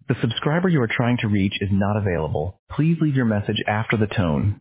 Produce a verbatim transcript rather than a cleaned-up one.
The subscriber you are trying to reach is not available. Please leave your message after the tone.